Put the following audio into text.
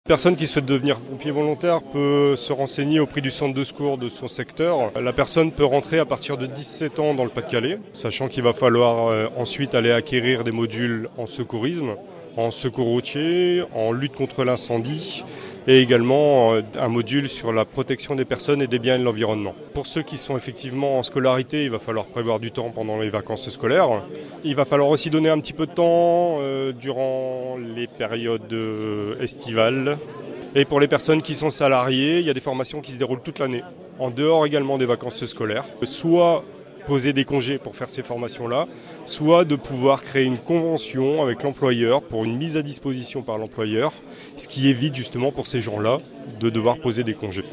Personne qui souhaite devenir pompier volontaire peut se renseigner auprès du centre de secours de son secteur. La personne peut rentrer à partir de 17 ans dans le Pas-de-Calais, sachant qu'il va falloir ensuite aller acquérir des modules en secourisme, en secours routier, en lutte contre l'incendie et également un module sur la protection des personnes et des biens et de l'environnement. Pour ceux qui sont effectivement en scolarité, il va falloir prévoir du temps pendant les vacances scolaires. Il va falloir aussi donner un petit peu de temps durant les périodes estivales. Et pour les personnes qui sont salariées, il y a des formations qui se déroulent toute l'année, en dehors également des vacances scolaires. Soit poser des congés pour faire ces formations-là, soit de pouvoir créer une convention avec l'employeur pour une mise à disposition par l'employeur, ce qui évite justement pour ces gens-là de devoir poser des congés.